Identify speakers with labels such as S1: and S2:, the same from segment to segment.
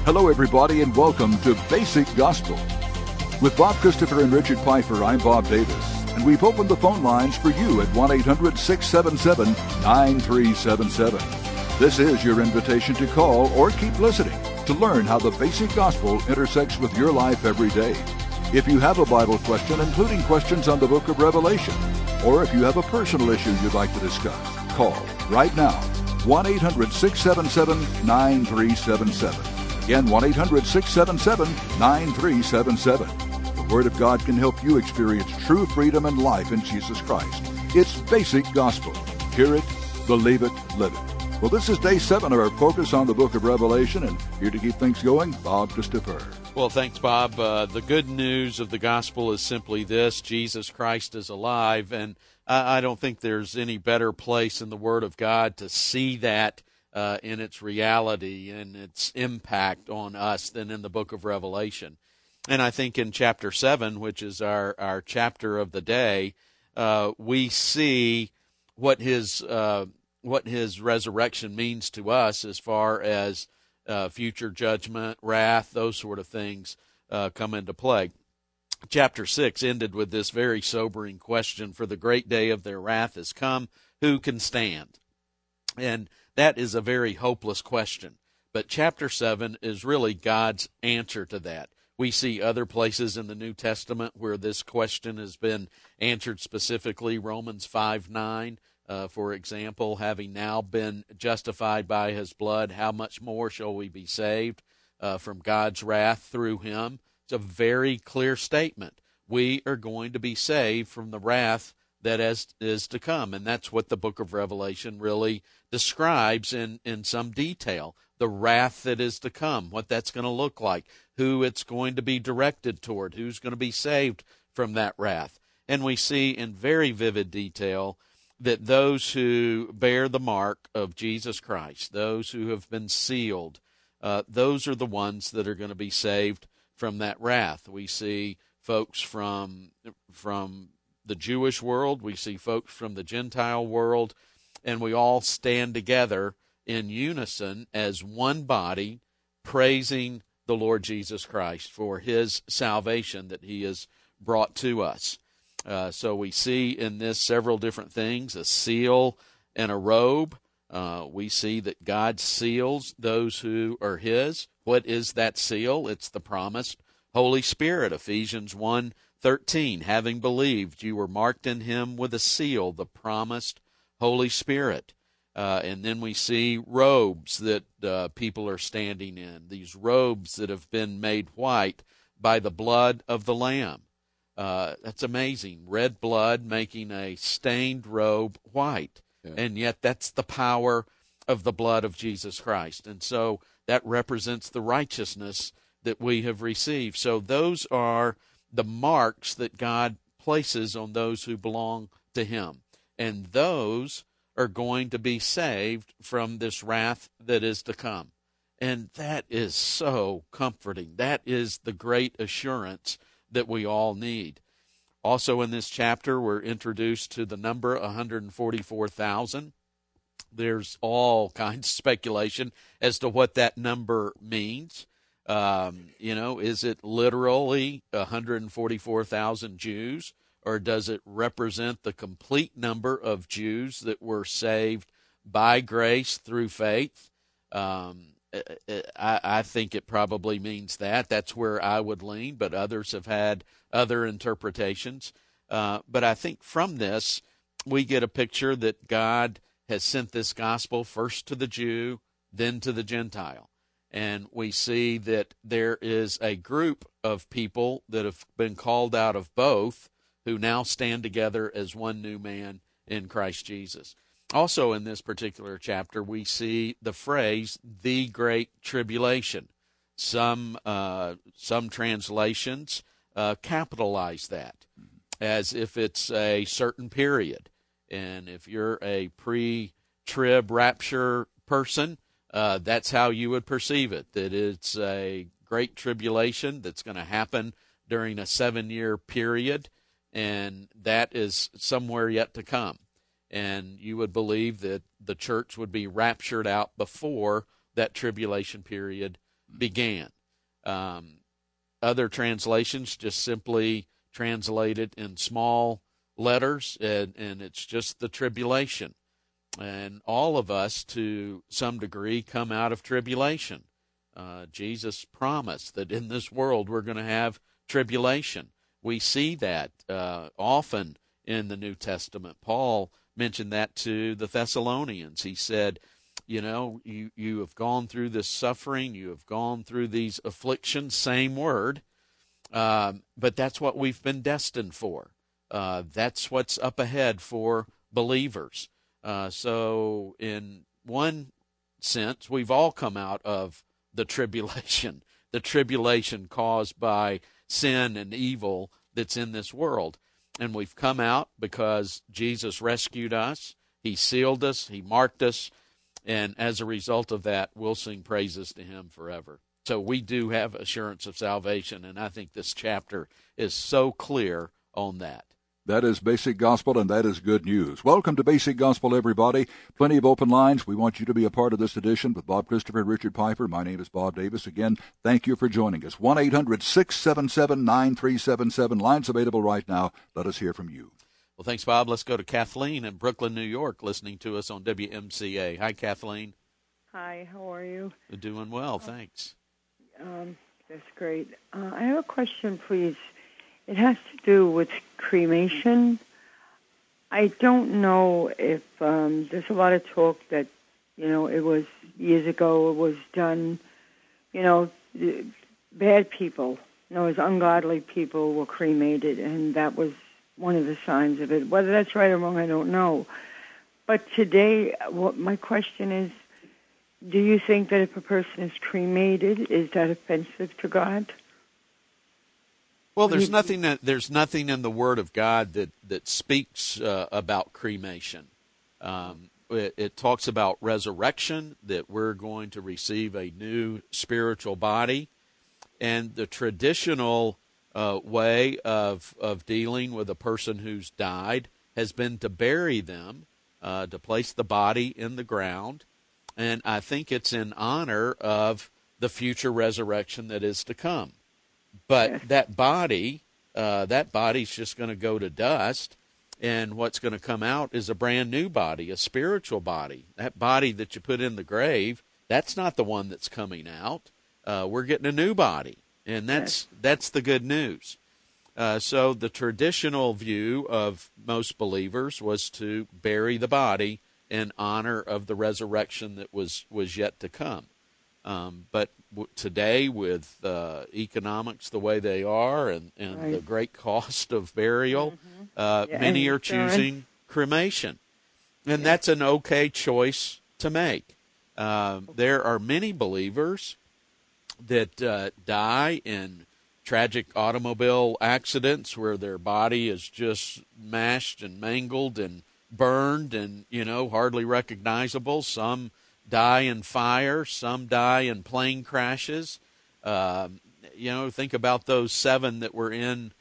S1: Hello, everybody, and welcome to Basic Gospel. With Bob Christopher and Richard Pfeiffer, I'm Bob Davis, and we've opened the phone lines for you at 1-800-677-9377. This is your invitation to call or keep listening to learn how the Basic Gospel intersects with your life every day. If you have a Bible question, including questions on the book of Revelation, or if you have a personal issue you'd like to discuss, call right now, 1-800-677-9377. Again, 1-800-677-9377. The Word of God can help you experience true freedom and life in Jesus Christ. It's Basic Gospel. Hear it, believe it, live it. Well, this is day 7 of our focus on the book of Revelation, and here to keep things going, Bob Christopher.
S2: Well, thanks, Bob. The good news of the gospel is simply this: Jesus Christ is alive, and I don't think there's any better place in the Word of God to see that in its reality and its impact on us than in the book of Revelation. And I think in chapter 7, which is our chapter of the day, we see what his resurrection means to us as far as future judgment, wrath, those sort of things come into play. Chapter 6 ended with this very sobering question: for the great day of their wrath has come, who can stand? And that is a very hopeless question. But chapter 7 is really God's answer to that. We see other places in the New Testament where this question has been answered specifically. Romans 5:9. For example, having now been justified by his blood, how much more shall we be saved from God's wrath through him? It's a very clear statement. We are going to be saved from the wrath that is to come, and that's what the book of Revelation really describes in some detail. The wrath that is to come, what that's going to look like, who it's going to be directed toward, who's going to be saved from that wrath. And we see in very vivid detail that those who bear the mark of Jesus Christ, those who have been sealed, those are the ones that are going to be saved from that wrath. We see folks from the Jewish world, we see folks from the Gentile world, and we all stand together in unison as one body, praising the Lord Jesus Christ for his salvation that he has brought to us. So we see in this several different things: a seal and a robe. We see that God seals those who are his. What is that seal? It's the promised Holy Spirit. Ephesians 1:13, having believed, you were marked in him with a seal, the promised Holy Spirit. And then we see robes that people are standing in, these robes that have been made white by the blood of the Lamb. That's amazing. Red blood making a stained robe white. Yeah. And yet that's the power of the blood of Jesus Christ. And so that represents the righteousness that we have received. So those are the marks that God places on those who belong to him. And those are going to be saved from this wrath that is to come. And that is so comforting. That is the great assurance that we all need. Also in this chapter, we're introduced to the number 144,000. There's all kinds of speculation as to what that number means. Is it literally 144,000 Jews, or does it represent the complete number of Jews that were saved by grace through faith? I think it probably means that. That's where I would lean, but others have had other interpretations. But I think from this, we get a picture that God has sent this gospel first to the Jew, then to the Gentile. And we see that there is a group of people that have been called out of both, who now stand together as one new man in Christ Jesus. Also in this particular chapter, we see the phrase, the Great Tribulation. Some translations capitalize that as if it's a certain period. And if you're a pre-trib rapture person, that's how you would perceive it, that it's a great tribulation that's going to happen during a 7-year period, and that is somewhere yet to come. And you would believe that the church would be raptured out before that tribulation period began. Other translations just simply translate it in small letters, and it's just the tribulation. And all of us, to some degree, come out of tribulation. Jesus promised that in this world we're going to have tribulation. We see that often in the New Testament. Paul mentioned that to the Thessalonians. He said, you have gone through this suffering, you have gone through these afflictions, same word, but that's what we've been destined for. That's what's up ahead for believers. So in one sense, we've all come out of the tribulation caused by sin and evil that's in this world. And we've come out because Jesus rescued us, He sealed us, He marked us, and as a result of that, we'll sing praises to Him forever. So we do have assurance of salvation, and I think this chapter is so clear on that.
S1: That is Basic Gospel, and that is good news. Welcome to Basic Gospel, everybody. Plenty of open lines. We want you to be a part of this edition with Bob Christopher and Richard Piper. My name is Bob Davis. Again, thank you for joining us. 1-800-677-9377. Lines available right now. Let us hear from you.
S2: Well, thanks, Bob. Let's go to Kathleen in Brooklyn, New York, listening to us on WMCA. Hi, Kathleen.
S3: Hi, how are you?
S2: Doing well, thanks.
S3: That's great. I have a question, please. It has to do with cremation. I don't know if there's a lot of talk that, it was years ago, it was done, bad people, it was ungodly people were cremated, and that was one of the signs of it. Whether that's right or wrong, I don't know. But today, my question is, do you think that if a person is cremated, is that offensive to God?
S2: Well, there's nothing in the Word of God that speaks about cremation. It talks about resurrection, that we're going to receive a new spiritual body, and the traditional way of dealing with a person who's died has been to bury them, to place the body in the ground, and I think it's in honor of the future resurrection that is to come. But that body's just going to go to dust, and what's going to come out is a brand new body, a spiritual body. That body that you put in the grave, that's not the one that's coming out. We're getting a new body, and that's the good news. So the traditional view of most believers was to bury the body in honor of the resurrection that was yet to come. But today, with economics the way they are and right. the great cost of burial, many are choosing cremation. And that's an okay choice to make. There are many believers that die in tragic automobile accidents where their body is just mashed and mangled and burned and, hardly recognizable. Some die in fire, some die in plane crashes. Think about those 7 that were in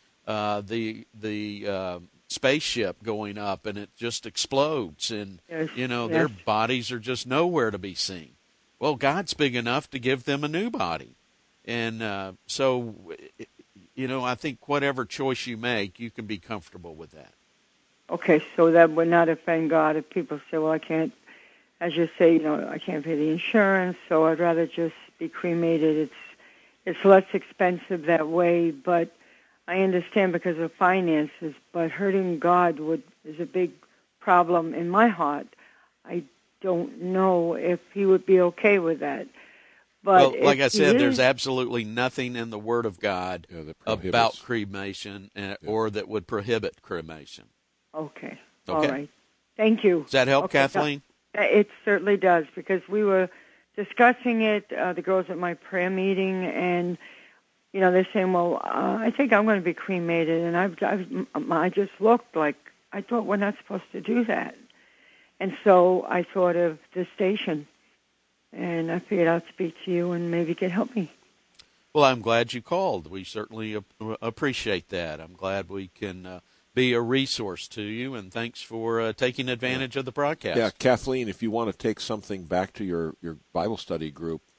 S2: the spaceship going up, and it just explodes, and their bodies are just nowhere to be seen. Well, God's big enough to give them a new body, and so I think whatever choice you make, you can be comfortable with that. Okay,
S3: so that would not offend God if people say, well, I can't, as you say, I can't pay the insurance, so I'd rather just be cremated. It's less expensive that way, but I understand because of finances, but hurting God is a big problem in my heart. I don't know if He would be okay with that. But
S2: well, like I said, there's absolutely nothing in the Word of God about cremation or that would prohibit cremation.
S3: Okay. All right. Thank you.
S2: Does that help, Kathleen?
S3: It certainly does, because we were discussing it, the girls at my prayer meeting, and, they're saying, well, I think I'm going to be cremated, and I just looked like, I thought we're not supposed to do that. And so I thought of the station, and I figured I'd speak to you and maybe you could help me.
S2: Well, I'm glad you called. We certainly appreciate that. I'm glad we can be a resource to you, and thanks for taking advantage of the broadcast.
S4: Yeah, Kathleen, if you want to take something back to your Bible study group,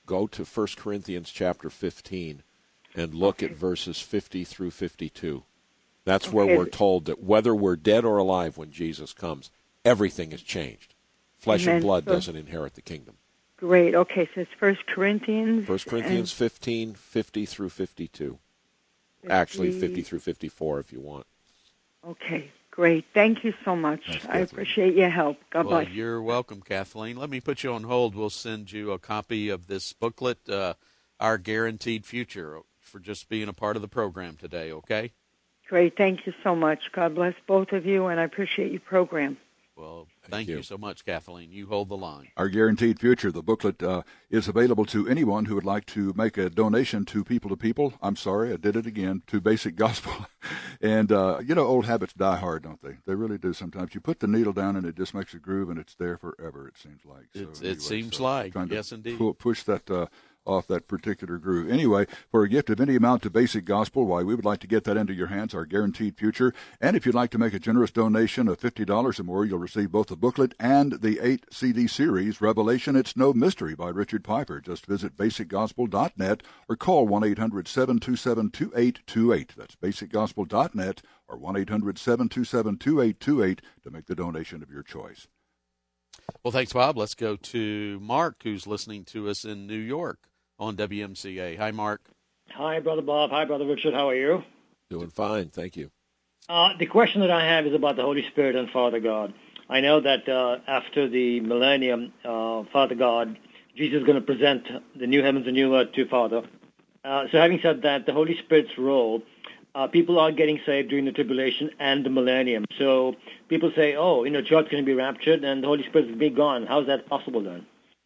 S4: go to 1 Corinthians chapter 15 and look at verses 50 through 52. That's where we're told that whether we're dead or alive when Jesus comes, everything has changed. Flesh and blood doesn't inherit the kingdom.
S3: Great. Okay, so it's 1 Corinthians.
S4: 1 Corinthians 15, 50 through 52. Actually, 50 through 54 if you want.
S3: Okay, great. Thank you so much.
S4: Thanks,
S3: I appreciate your help. God bless.
S2: You're welcome, Kathleen. Let me put you on hold. We'll send you a copy of this booklet, Our Guaranteed Future, for just being a part of the program today, okay?
S3: Great. Thank you so much. God bless both of you, and I appreciate your program.
S2: Well, thank you so much, Kathleen. You hold the line.
S1: Our Guaranteed Future, the booklet, is available to anyone who would like to make a donation to People. I'm sorry, I did it again, to Basic Gospel. And, old habits die hard, don't they? They really do sometimes. You put the needle down and it just makes a groove and it's there forever, it seems like.
S2: It seems like, yes, indeed.
S1: Push that off that particular groove. Anyway, for a gift of any amount to Basic Gospel, we would like to get that into your hands, Our Guaranteed Future. And if you'd like to make a generous donation of $50 or more, you'll receive both the booklet and the 8-CD series, Revelation, It's No Mystery by Richard Piper. Just visit basicgospel.net or call 1-800-727-2828. That's basicgospel.net or 1-800-727-2828 to make the donation of your choice.
S2: Well, thanks, Bob. Let's go to Mark, who's listening to us in New York on WMCA. Hi, Mark.
S5: Hi, Brother Bob. Hi, Brother Richard. How are you?
S4: Doing fine, thank you.
S5: The question that I have is about the Holy Spirit and Father God. I know that after the millennium, Father God, Jesus is going to present the new heavens and new earth to Father. So having said that, the Holy Spirit's role, people are getting saved during the tribulation and the millennium. So people say, church going to be raptured and the Holy Spirit will be gone. How's that possible then?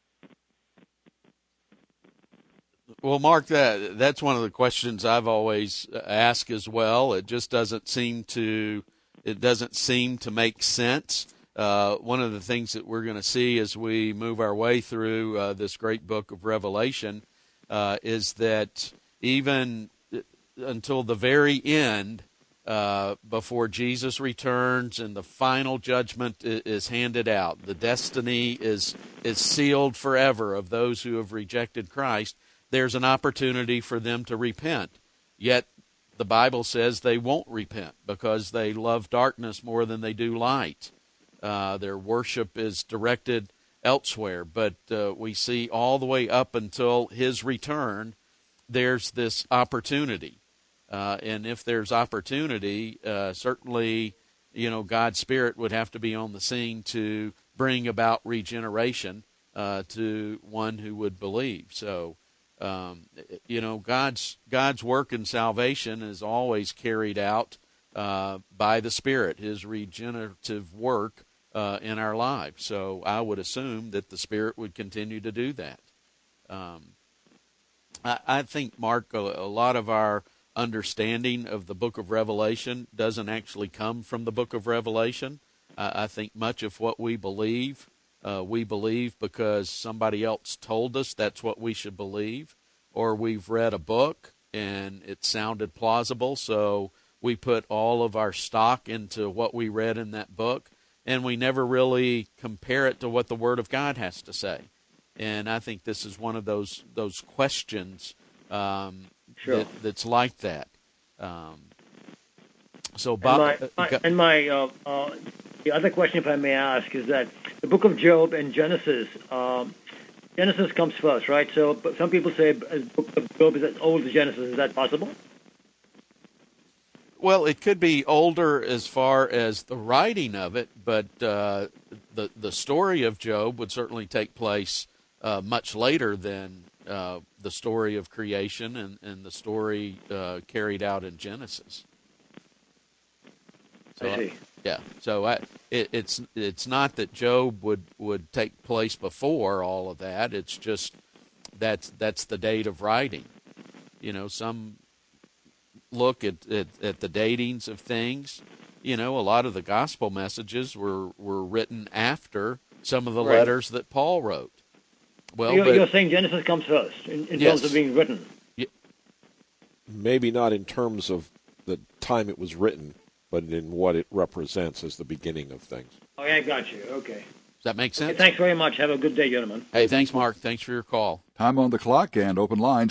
S2: Well, Mark, that's one of the questions I've always asked as well. It just doesn't seem to make sense. One of the things that we're going to see as we move our way through this great book of Revelation is that even until the very end, before Jesus returns and the final judgment is handed out, the destiny is sealed forever of those who have rejected Christ, there's an opportunity for them to repent. Yet the Bible says they won't repent because they love darkness more than they do light. Their worship is directed elsewhere. But we see all the way up until his return, there's this opportunity. And if there's opportunity, certainly, God's Spirit would have to be on the scene to bring about regeneration to one who would believe. So, God's work in salvation is always carried out by the Spirit, his regenerative work in our lives. So I would assume that the Spirit would continue to do that. I think, Mark, a lot of our understanding of the book of Revelation doesn't actually come from the book of Revelation. I think much of what we believe because somebody else told us that's what we should believe, or we've read a book and it sounded plausible, so we put all of our stock into what we read in that book, and we never really compare it to what the Word of God has to say. And I think this is one of those questions
S5: Sure.
S2: that's like that. So, Bob,
S5: the other question, if I may ask, is that the book of Job and Genesis, Genesis comes first, right? So some people say the book of Job is as old as Genesis. Is that possible?
S2: Well, it could be older as far as the writing of it, but the story of Job would certainly take place much later than the story of creation and the story carried out in Genesis. So,
S5: I see.
S2: Yeah, so it's not that Job would take place before all of that. It's just that's the date of writing. Some look at the datings of things. A lot of the gospel messages were written after some of the letters that Paul wrote. Well,
S5: you're saying Genesis comes first in terms of being written.
S4: Maybe not in terms of the time it was written, but in what it represents as the beginning of things.
S5: Oh, yeah, I got you. Okay.
S2: that make sense?
S5: Okay, thanks very much. Have a good day, gentlemen.
S2: Hey, thanks, Mark. Thanks for your call.
S1: Time on the clock and open lines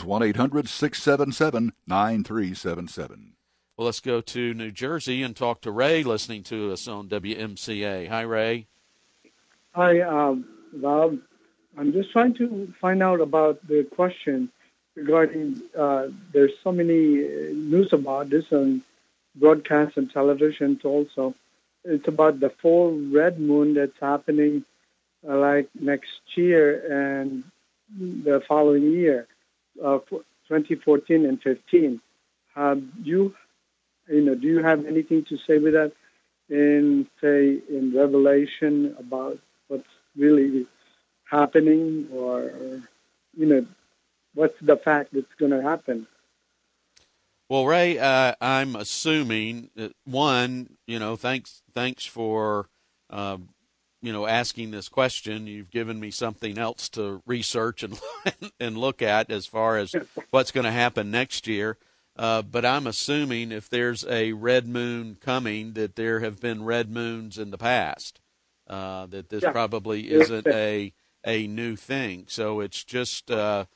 S1: 1-800-677-9377.
S2: Well, let's go to New Jersey and talk to Ray, listening to us on WMCA. Hi, Ray.
S6: Hi, Bob. I'm just trying to find out about the question regarding there's so many news about this on broadcast and television also. It's about the full red moon that's happening like next year and the following year, 2014 and 15. Do you have anything to say with that in Revelation about what's really happening, or what's the fact that's going to happen?
S2: Well, Ray, I'm assuming that thanks for asking this question. You've given me something else to research and look at as far as what's going to happen next year. But I'm assuming if there's a red moon coming, that there have been red moons in the past. That this probably isn't a new thing. So it's just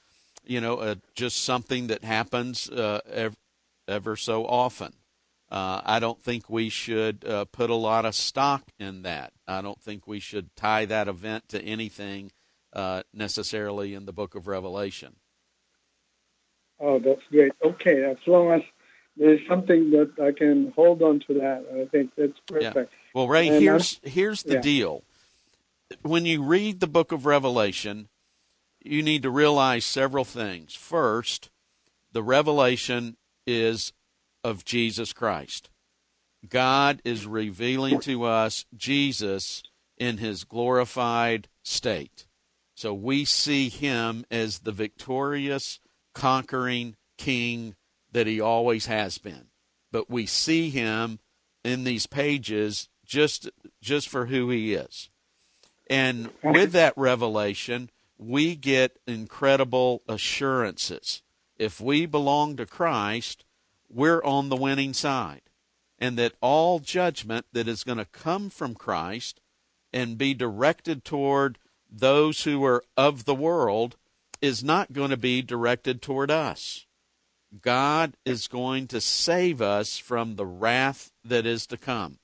S2: just something that happens ever so often. I don't think we should put a lot of stock in that. I don't think we should tie that event to anything necessarily in the book of Revelation.
S6: Oh, that's great. Okay, as long as there's something that I can hold on to that, I think that's perfect.
S2: Yeah. Well, Ray, here's the deal. When you read the book of Revelation, you need to realize several things. First, the revelation is of Jesus Christ. God is revealing to us Jesus in his glorified state. So we see him as the victorious, conquering king that he always has been. But we see him in these pages just for who he is. And with that revelation, we get incredible assurances. If we belong to Christ, we're on the winning side. And that all judgment that is going to come from Christ and be directed toward those who are of the world is not going to be directed toward us. God is going to save us from the wrath that is to come.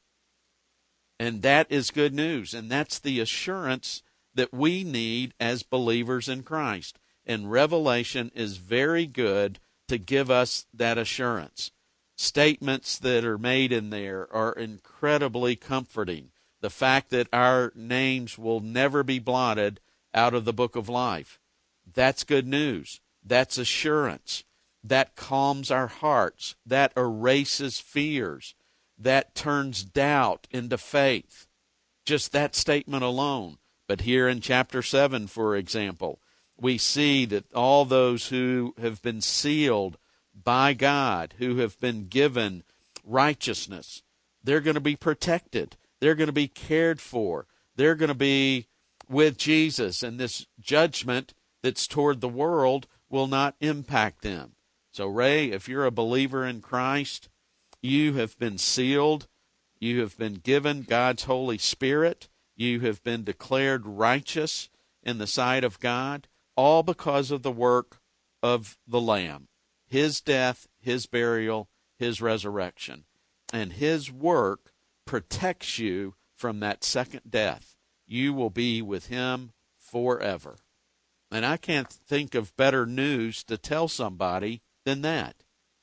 S2: And that is good news. And that's the assurance that we need as believers in Christ. And Revelation is very good to give us that assurance. Statements that are made in there are incredibly comforting. The fact that our names will never be blotted out of the book of life. That's good news. That's assurance. That calms our hearts. That erases fears. That turns doubt into faith. Just that statement alone. But here in chapter 7, for example, we see that all those who have been sealed by God, who have been given righteousness, they're going to be protected. They're going to be cared for. They're going to be with Jesus, and this judgment that's toward the world will not impact them. So, Ray, if you're a believer in Christ, you have been sealed. You have been given God's Holy Spirit. You have been declared righteous in the sight of God, all because of the work of the Lamb, his death, his burial, his resurrection. And his work protects you from that second death. You will be with him forever. And I can't think of better news to tell somebody than that.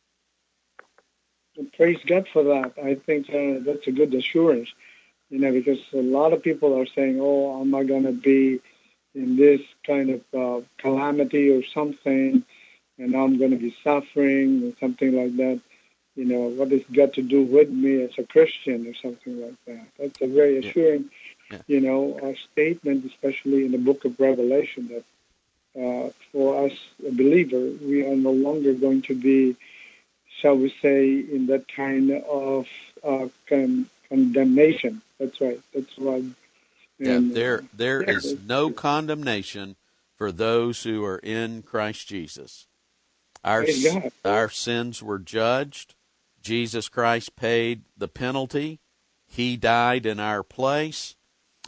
S6: Praise God for that. I think that's a good assurance, because a lot of people are saying, oh, am I going to be in this kind of calamity or something, and I'm going to be suffering or something like that. What has got to do with me as a Christian or something like that. That's a very assuring, statement, especially in the book of Revelation, that for us, a believer, we are no longer going to be, shall we say, in that kind of condemnation. That's right. That's right. And,
S2: there is no condemnation for those who are in Christ Jesus. Our sins were judged. Jesus Christ paid the penalty. He died in our place.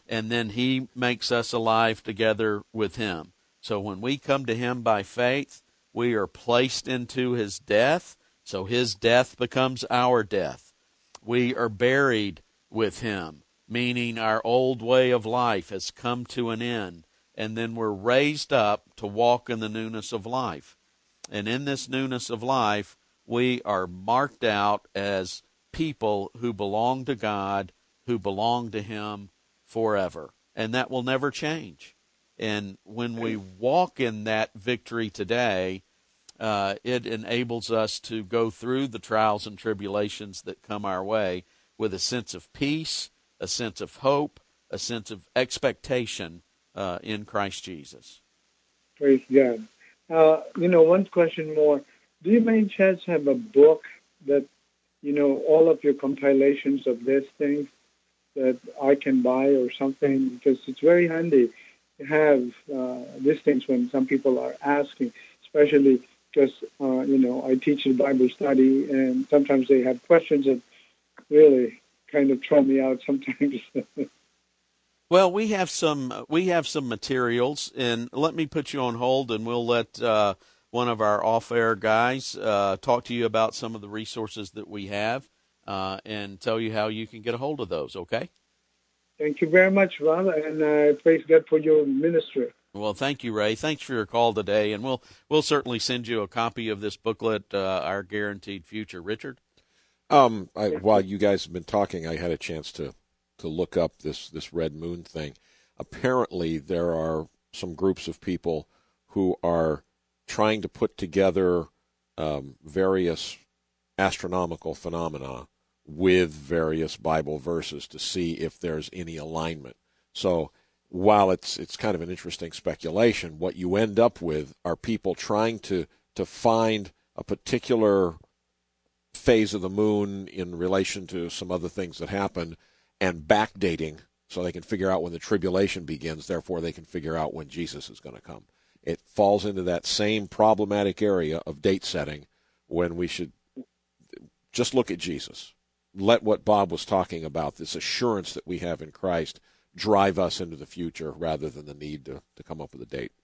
S2: and then he makes us alive together with him. So when we come to him by faith, we are placed into his death, so his death becomes our death. We are buried with him, meaning our old way of life has come to an end, and then we're raised up to walk in the newness of life. And in this newness of life, we are marked out as people who belong to God, who belong to him forever. And that will never change. And when we walk in that victory today, it enables us to go through the trials and tribulations that come our way with a sense of peace, a sense of hope, a sense of expectation in Christ Jesus.
S6: Praise God. One question more. Do you by any chance have a book that, all of your compilations of these things that I can buy or something? Because it's very handy to have these things when some people are asking, especially because, I teach a Bible study, and sometimes they have questions that really kind of throw me out sometimes.
S2: Well, we have some materials, and let me put you on hold, and we'll let one of our off-air guys talk to you about some of the resources that we have and tell you how you can get a hold of those, okay?
S6: Thank you very much, Ron, and praise God for your ministry.
S2: Well, thank you, Ray. Thanks for your call today, and we'll certainly send you a copy of this booklet, Our Guaranteed Future. Richard?
S4: While you guys have been talking, I had a chance to look up this red moon thing. Apparently, there are some groups of people who are trying to put together various astronomical phenomena with various Bible verses to see if there's any alignment. So while it's kind of an interesting speculation, what you end up with are people trying to find a particular phase of the moon in relation to some other things that happen and backdating so they can figure out when the tribulation begins, therefore they can figure out when Jesus is going to come. It falls into that same problematic area of date setting when we should just look at Jesus. Let what Bob was talking about, this assurance that we have in Christ, drive us into the future rather than the need to come up with a date.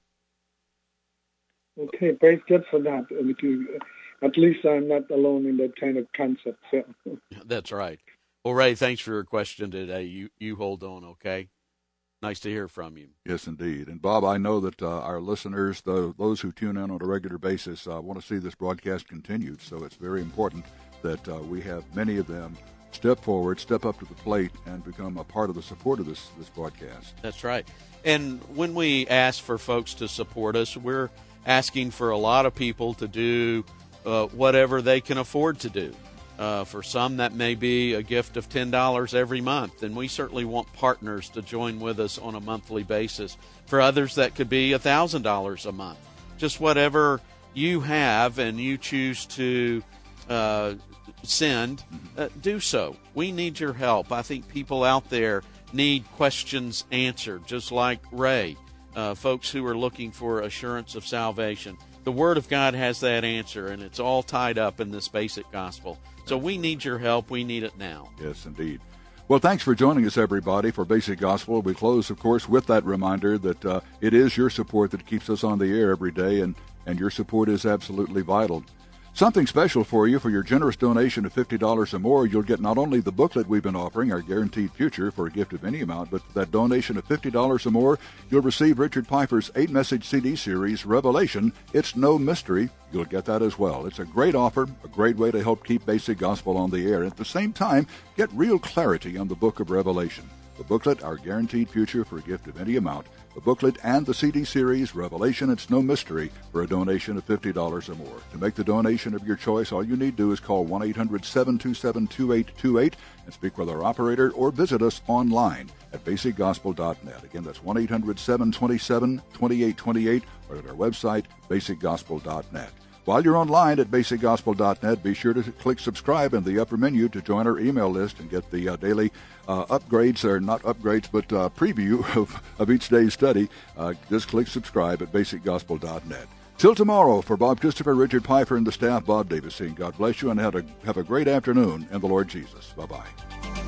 S6: Okay, praise God for that. At least I'm not alone in that kind of concept. So.
S2: That's right. Well, Ray, thanks for your question today. You hold on, okay? Nice to hear from you.
S1: Yes, indeed. And, Bob, I know that our listeners, those who tune in on a regular basis, want to see this broadcast continued, so it's very important that we have many of them step forward, step up to the plate, and become a part of the support of this broadcast.
S2: That's right. And when we ask for folks to support us, we're asking for a lot of people to do whatever they can afford to do. For some, that may be a gift of $10 every month, and we certainly want partners to join with us on a monthly basis. For others, that could be $1,000 a month. Just whatever you have and you choose to send, do so. We need your help. I think people out there need questions answered, just like Ray, folks who are looking for assurance of salvation. The Word of God has that answer, and it's all tied up in this basic gospel. So we need your help. We need it now.
S1: Yes, indeed. Well, thanks for joining us, everybody, for Basic Gospel. We close, of course, with that reminder that it is your support that keeps us on the air every day, and your support is absolutely vital. Something special for you. For your generous donation of $50 or more, you'll get not only the booklet we've been offering, Our Guaranteed Future, for a gift of any amount, but for that donation of $50 or more, you'll receive Richard Pfeiffer's 8-message CD series, Revelation, It's No Mystery. You'll get that as well. It's a great offer, a great way to help keep Basic Gospel on the air, and at the same time, get real clarity on the book of Revelation. The booklet, Our Guaranteed Future, for a gift of any amount. The booklet and the CD series, Revelation, It's No Mystery, for a donation of $50 or more. To make the donation of your choice, all you need to do is call 1-800-727-2828 and speak with our operator, or visit us online at basicgospel.net. Again, that's 1-800-727-2828, or at our website, basicgospel.net. While you're online at basicgospel.net, be sure to click subscribe in the upper menu to join our email list and get the daily upgrades, or not upgrades, but preview of each day's study. Just click subscribe at basicgospel.net. Till tomorrow, for Bob Christopher, Richard Pfeiffer, and the staff, Bob Davis saying God bless you and have a great afternoon in the Lord Jesus. Bye-bye.